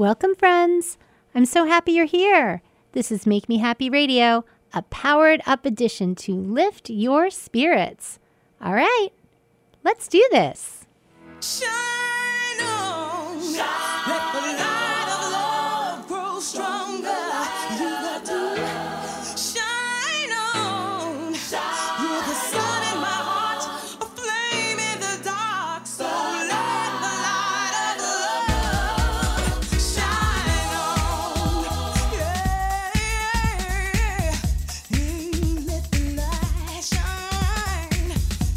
Welcome, friends. I'm so happy you're here. This is Make Me Happy Radio, a powered up edition to lift your spirits. All right, let's do this. Shine on, shine. Let the light of love grow stronger. You got to shine on, shine. You're the sun in my heart, a flame in the dark. So let the light of love shine on, yeah, yeah. Let the light shine.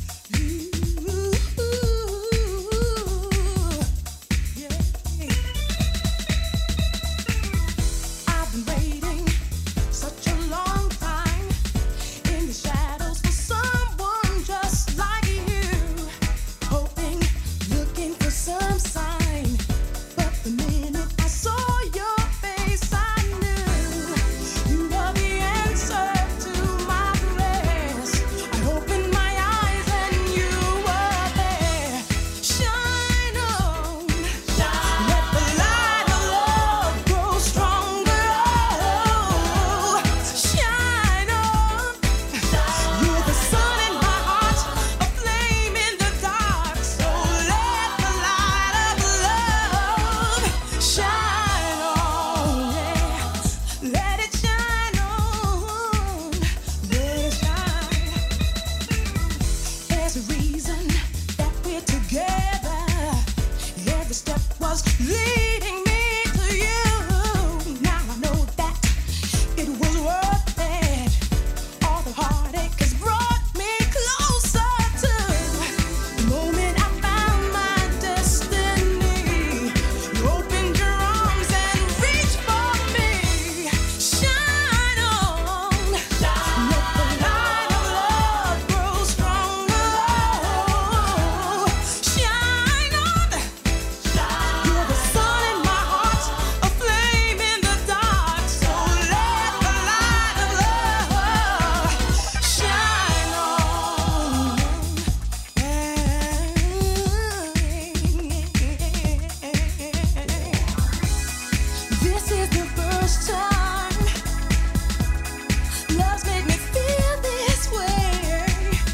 I've been waiting such a long time in the shadows for someone just like you, hoping, looking for some sign. But the minute I saw your face, I knew you were the answer to my prayers. I opened my eyes and you were there. Shine on, shine. Let the light of love grow stronger. Oh, shine on, shine. You're the sun in my heart, a flame in the dark. So let the light of love shine on, yeah. Let it shine on, let it shine. There's a reason that we're together. Every step was leading me to you. Now I know that it was worth it. All the heartache has brought me closer to the moment I found my destiny. You opened your arms and reached for me. Shine on, shine. Let the light of love grow stronger. Shine on, shine. You're the sun in my heart, a flame in the dark. So let the light of love shine on. This is the first time love's made me feel this way.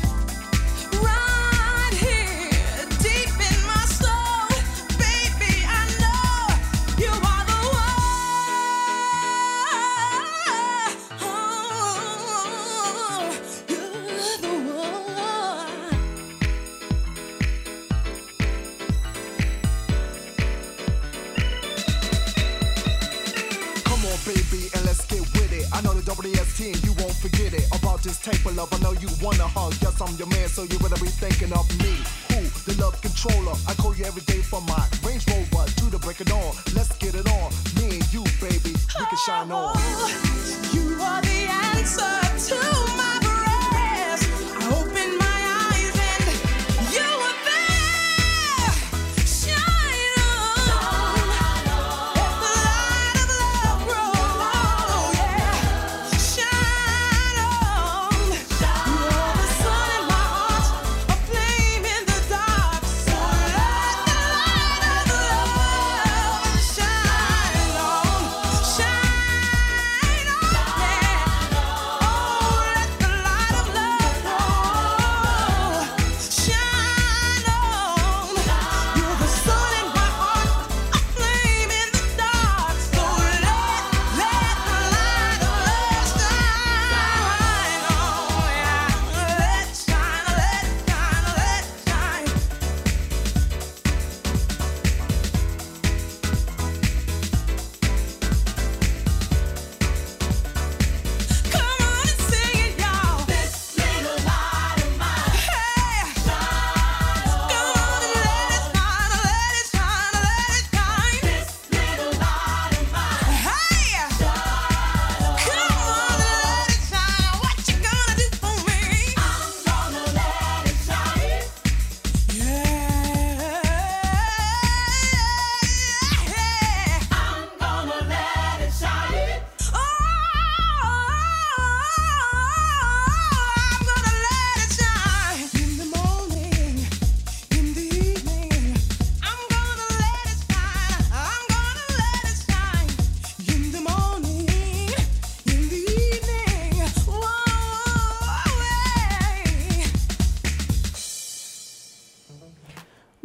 Right here, deep in my soul, baby, I know you are the one. You're the one. Come on, baby, and let's get with it. I know the WS team, you won't forget it. About this type of love, I know you wanna hug. Yes, I'm your man, so you better be thinking of me. Who? The love controller. I call you every day for my Range Rover to the break it on. Let's get it on. Me and you, baby, we can shine on. You are the answer to my prayers. I opened my eyes and you were there. Shine on, let the light of love grow. Yeah, shine on. You're the sun in my heart, a flame in the dark. So let the light of love shine on, shine on, yeah.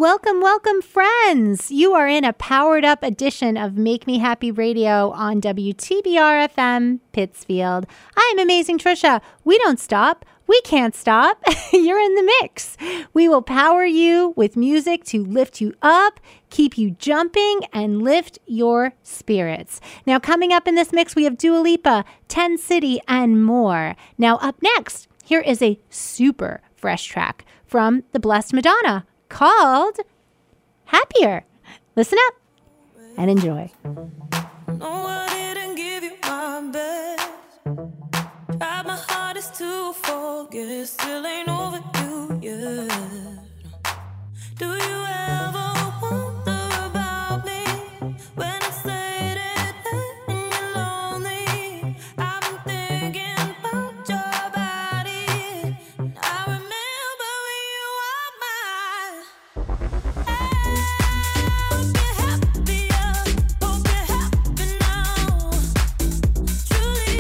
Welcome, welcome, friends. You are in a powered up edition of Make Me Happy Radio on WTBR FM Pittsfield. I am Amazing Trisha. We don't stop. We can't stop. You're in the mix. We will power you with music to lift you up, keep you jumping, and lift your spirits. Now, coming up in this mix, we have Dua Lipa, 10 City, and more. Now, up next, here is a super fresh track from the Blessed Madonna called Happier. Listen up and enjoy. No, I didn't give you my best. Tried my hardest to forget, still ain't over you yet. Do you ever wonder about me when it's late at night and you're lonely? I've been thinking about your body, and I remember when you were mine. Hope you're happier, hope you're happy now. Truly,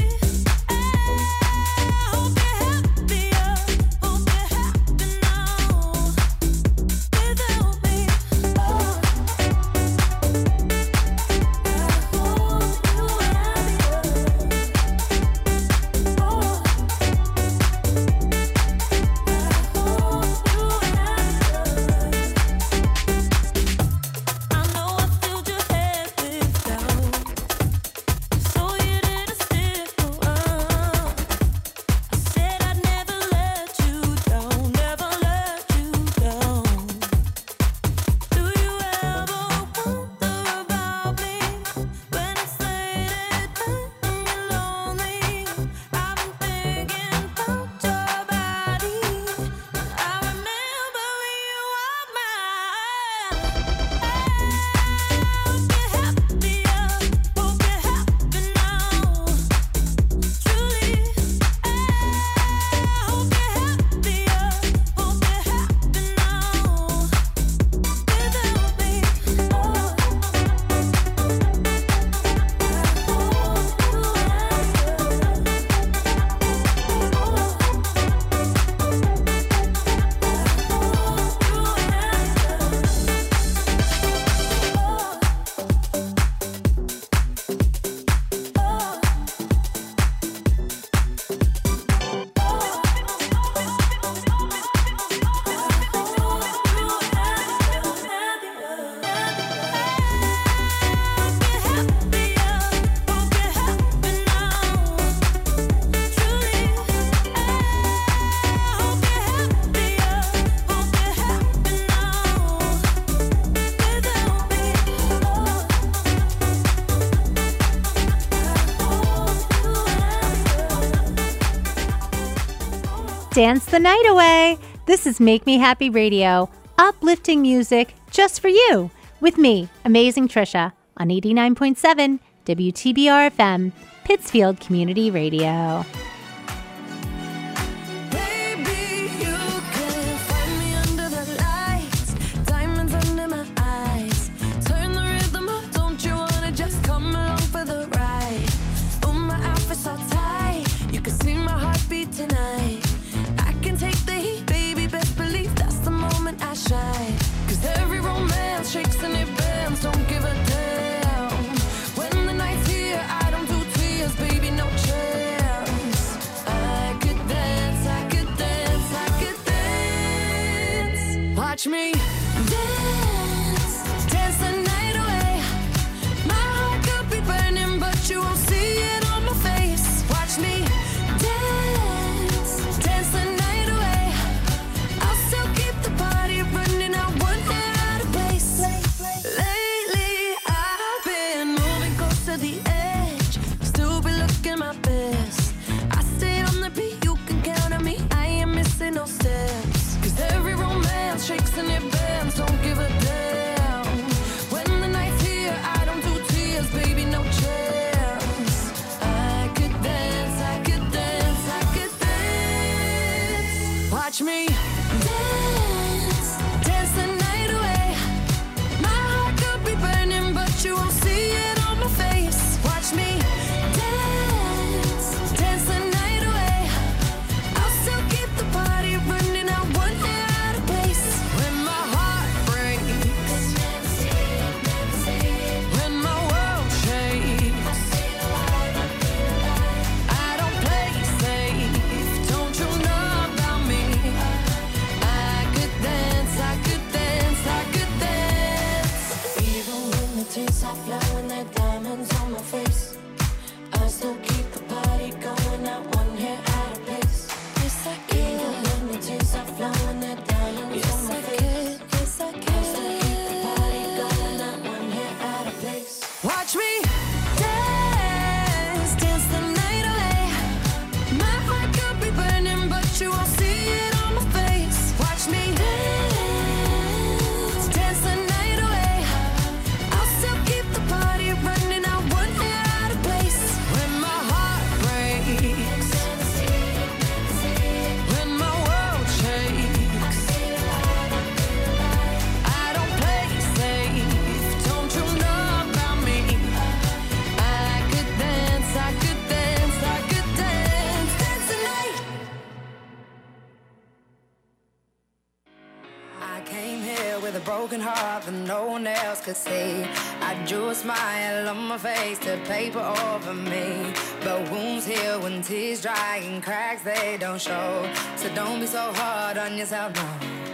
hope you're happier, hope you're happy now. Without me, oh, I know I filled your head with doubt, so you didn't stick around. I said I'd never let you down, never let you down. Do you ever wonder about me when it's late at night and you're lonely? I've been thinking about your body, and I remember when you were mine. Hope you're happier, hope you're happy now. Truly, hope you're happier, hope you're happy now. Without me, Dance the night away. This is Make Me Happy Radio, uplifting music just for you, with me, Amazing Trisha, on 89.7 WTBR FM, Pittsfield Community Radio. baby, you can find me under the lights, diamonds under my eyes. Turn the rhythm up, don't you wanna just come along for the ride? Oh, my outfit's all tight, you can see my heartbeat tonight. I can take the heat, baby, best believe that's the moment I shine. 'Cause every romance shakes and it bends, don't give a damn. When the night's here, I don't do tears, baby, no chance. I could dance, I could dance, I could dance. Watch me dance, dance the night away. My heart could be burning, but you won't see it on my face. Watch me dance, dance the night away. I'll still keep the party running, I won't get out of place. Lately, I've been moving close to the edge, still be looking my best. I stay on the beat, you can count on me, I ain't missing no steps. 'Cause every romance shakes and it bends, don't give a damn. When the night's here, I don't do tears, baby, no chance. I could dance, I could dance, I could dance. Watch me dance, dance the night away. My heart could be burning, but you won't see it on my face. Watch me dance, dance the night away. I'll still keep the party running, I won't get out of place. When my heart breaks, flowing, that diamonds on my face. I still keep the party going, not one hair out of place. Yes, I can. Even when the tears are flowing, that diamonds on my face. Yes, I can. I still keep the party going, not one hair out of place. Watch me dance, dance the night away. My heart could be burning, but you won't see it on my face. Watch me dance, dance the night away. I'll still keep the party running, not one hair out of place. When my heart breaks, when my world shakes, I don't play safe. Don't you know about me? I could dance, I could dance, I could dance, dance the night. I came here with a broken heart that no one else could see. I drew a smile on my face to paper over me. But wounds heal when tears dry and cracks they don't show. So don't be so hard on yourself, no.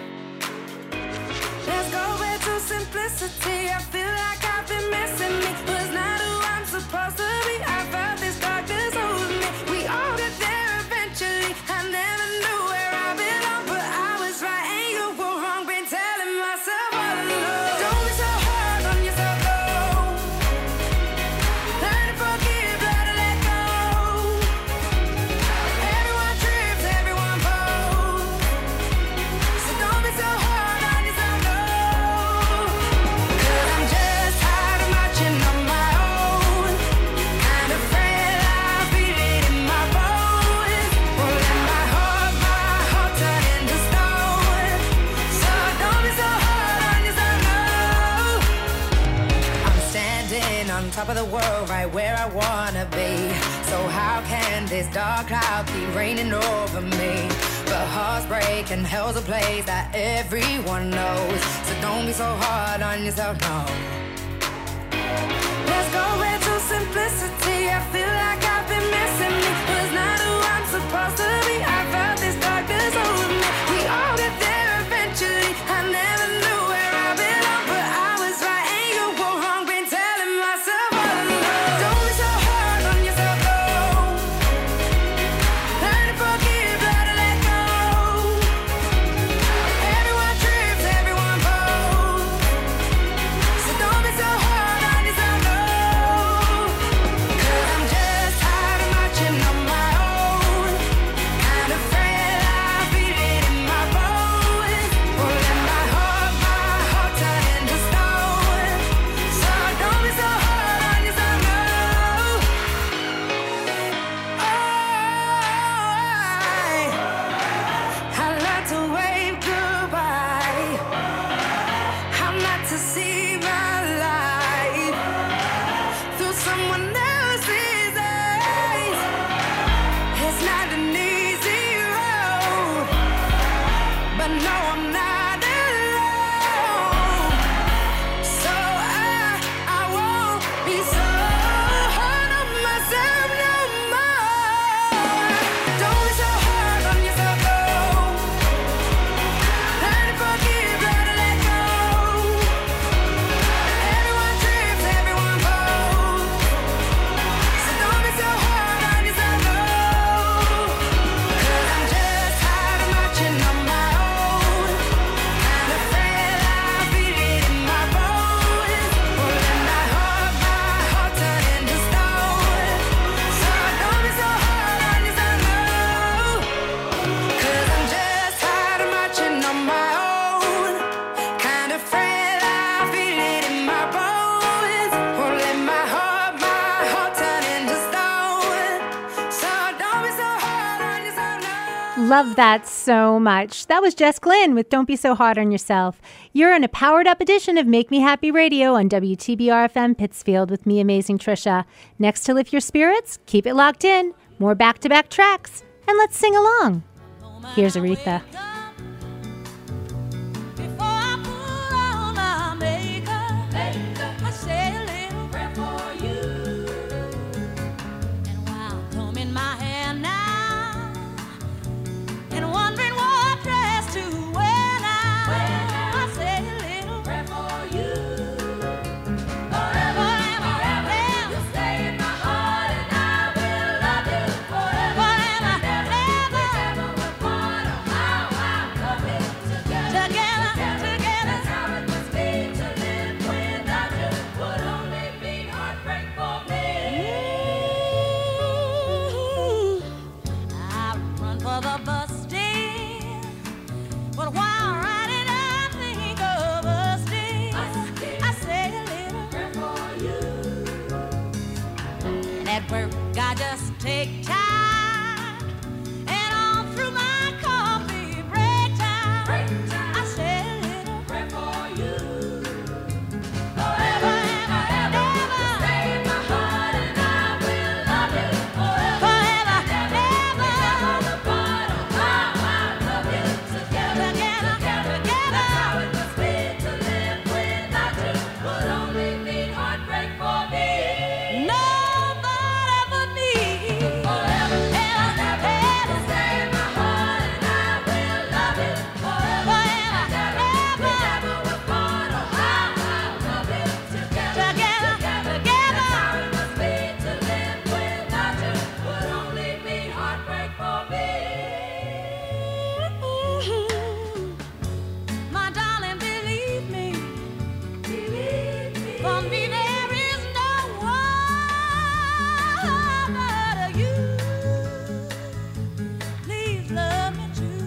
Let's go back to simplicity. I feel like I've been missing me. Was not who I'm supposed to be. I felt this darkness over me. We all get there eventually. I never knew where I belong, but I was right and you were wrong. Been telling myself all along. Don't be so hard on yourself, no. Learn to forgive, learn to let go. Everyone trips, everyone falls. So don't be so hard on yourself, no. 'Cause I'm just tired of marching on my own. Kind of afraid I'll feel it in my bones. Won't let my heart turn into stone. So don't be so hard on yourself, no. I'm standing on top of the world, right where I wanna be. So how can this dark cloud keep raining over me? But hearts break and hell's a place that everyone knows. So don't be so hard on yourself, no. Let's go back to simplicity. I feel like I've been missing me. Was not who I'm supposed to be. I felt this darkness over me. We all get there eventually. I never knew where I belong, but I was right and you were wrong. Been telling myself all along. Don't be so hard on yourself, no. Learn to forgive, learn to let go. Everyone trips, everyone falls. So don't be so hard on yourself, no. 'Cause I'm just tired of marching on my own. Kind of afraid I'll feel it in my bones. Won't let my heart turn into stone. So don't be so hard on yourself, no. I like to wave goodbye. I'm not to see my life through someone else's eyes. It's not an easy road, but no, I'm not alone. So I won't be so hard on myself no more. Don't be so hard on yourself, no. Learn to forgive, learn to let go. Everyone trips, everyone falls. So don't be so hard on yourself, no. 'Cause I'm just tired of marching on my own. Kind of afraid I'll feel it in my bones. Won't let my heart turn into stone. So don't be so hard on yourself, no. 'Cause I'm just tired of marching on my own. Kind of afraid I'll feel it in my bones. Won't let my heart turn into stone. So don't be so hard on yourself, no. Love that so much. That was Jess Glynn with Don't Be So Hard on Yourself. You're in a powered up edition of Make Me Happy Radio on WTBR FM Pittsfield with me, Amazing Trisha. Next to lift your spirits, keep it locked in, more back-to-back tracks, and let's sing along. Here's Aretha. Before I put on my makeup, I say a little prayer for you. And while combing my hair now, and wondering what dress to wear now, I say a little prayer for you. Forever and work, I just take time. And all through my coffee break time, I say a little prayer for you. Forever and ever, stay in my heart, and I will love you forever and ever. The bottle, I love you together. That's how it must be to live without you. Would only mean heartbreak for me. Nobody but me. Forever and ever, stay in my heart, and I will love you forever and ever. Never was born, oh, I love you together. That's how it must be to live without you. Would only mean heartbreak for me. My darling, believe me. For me there is no one but you. Please love me too.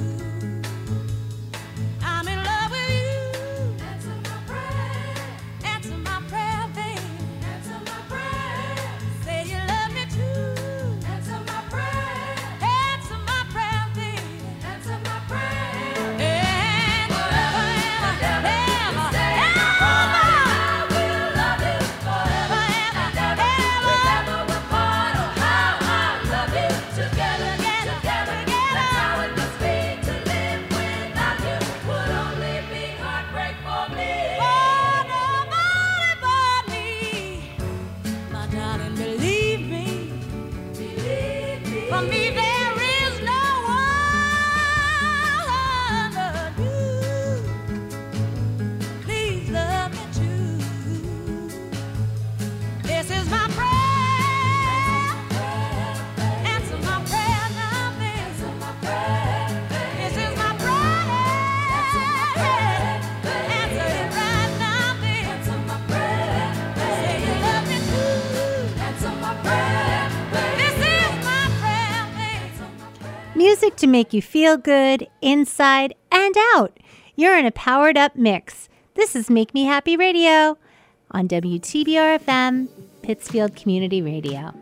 I'm in love with you. Answer my prayer. Answer my prayer, baby. Answer my prayer. Say you love me too. Answer my prayer. Answer my prayer, baby. Answer my prayer. And forever and ever, stay in my heart, and I will love you forever and ever. We never were part, oh, how I love you together. That's how it must be to live without you. Would only be heartbreak for me. Oh, nobody but me. My darling, believe me. For me there is no one but you. Please love me too. This is my prayer. Answer my prayer now, baby. This is my prayer. Answer it right now, baby. Say you love me too. Answer my prayer. This is my prayer, baby. Music to make you feel good inside and out. You're in a powered up mix. This is Make Me Happy Radio on WTBR FM, Pittsfield Community Radio.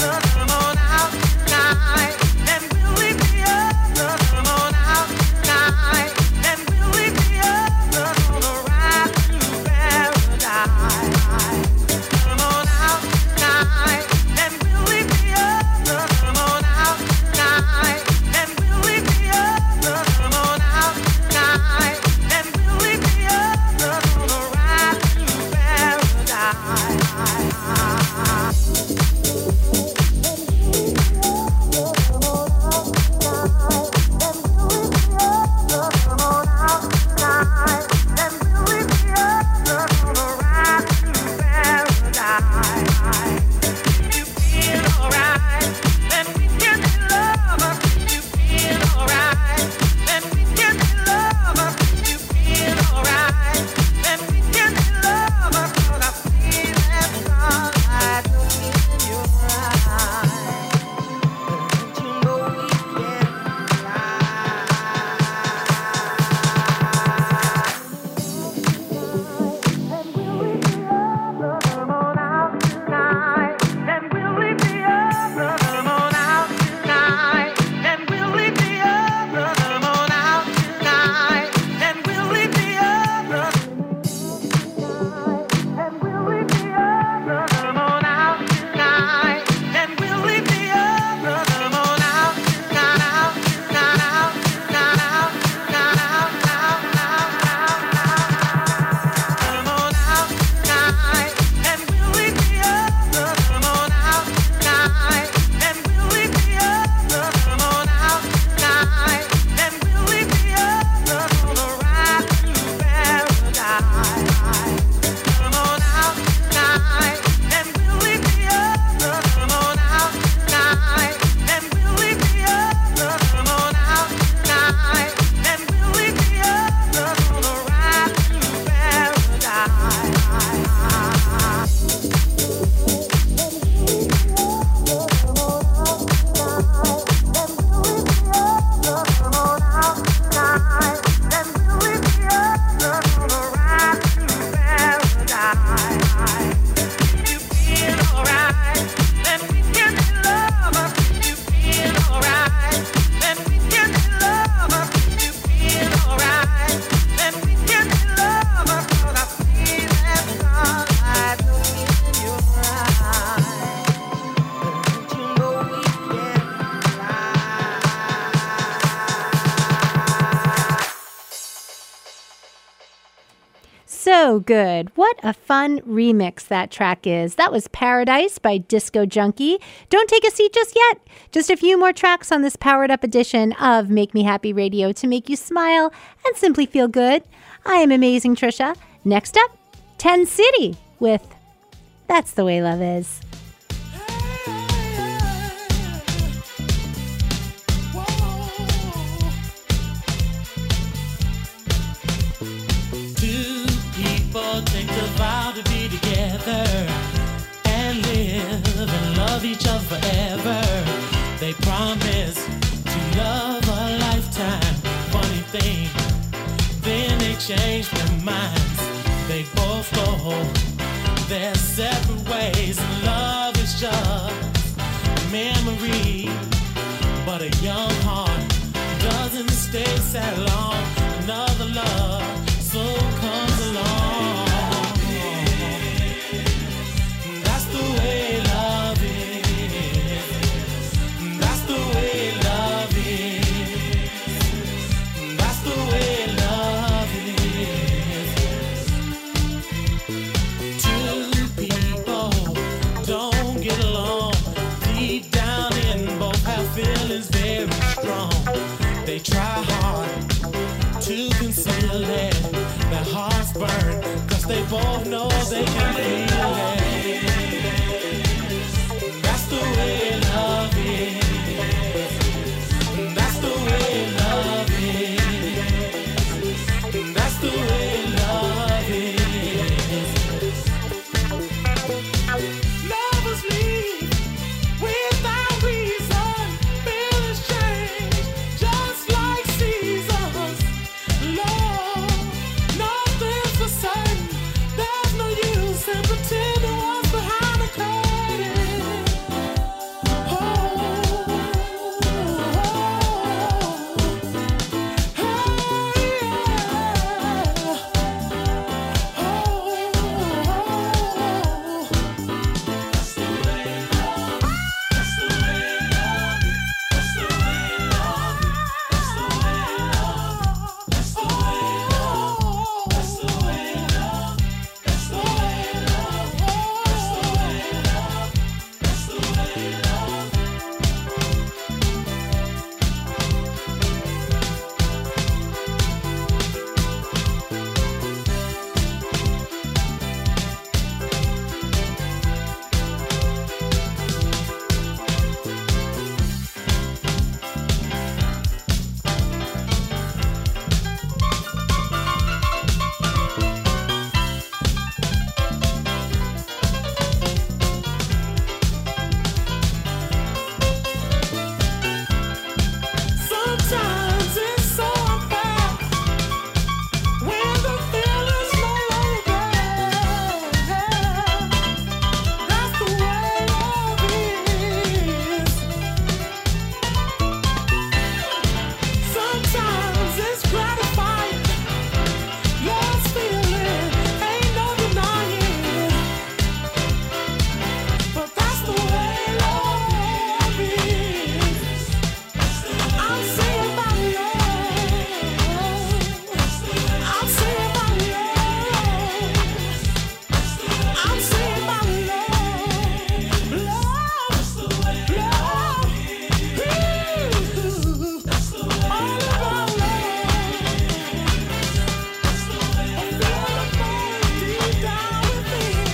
Now So good. What a fun remix that track is. That was Paradise by Disco Junkie. Don't take a seat just yet. Just a few more tracks on this powered up edition of Make Me Happy Radio to make you smile and simply feel good. I am Amazing Trisha. Next up, 10 City with That's the Way Love Is. Take a vow to be together and live and love each other forever. They promise to love a lifetime. Funny thing, then they change their minds. They both go their separate ways. Love is just a memory, but a young heart doesn't stay sad long. Another love soon comes along. That's the way love is. That's the way love is. That's the way love is. Two people don't get along. Deep down in both have feelings very strong. They try hard to conceal it. Their hearts burn, cause they both know they can feel it. That's the way love is. That's the way love is. That's the way love is. Lovers leave without reason. Feelings change just like seasons. Love, nothing's for certain. There's no use in pretending what's behind the curtain. Sometimes it's so unfair when the feeling's no longer there. That's the way love is. Sometimes it's gratifying. Love's feeling ain't no denying. But that's the way love is. I'm saying my love. I'm saying my love. I'm saying my love. Love, love. All about love. I feel the pain deep down within.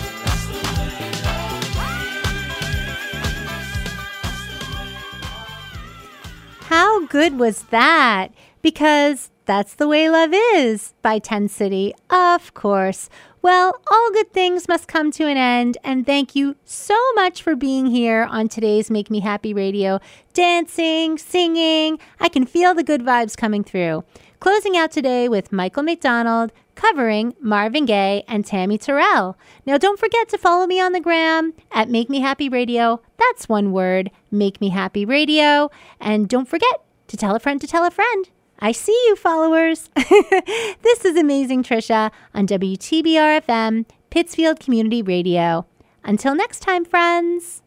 How good was that? Because That's the Way Love Is by 10 City, of course. Well, all good things must come to an end, and thank you so much for being here on today's Make Me Happy Radio. Dancing, singing, I can feel the good vibes coming through. Closing out today with Michael McDonald covering Marvin Gaye and Tammy Terrell. Now, don't forget to follow me on the gram at Make Me Happy Radio. That's one word, Make Me Happy Radio. And don't forget to tell a friend to tell a friend. I see you, followers. This is Amazing Trisha on WTBR FM, Pittsfield Community Radio. Until next time, friends.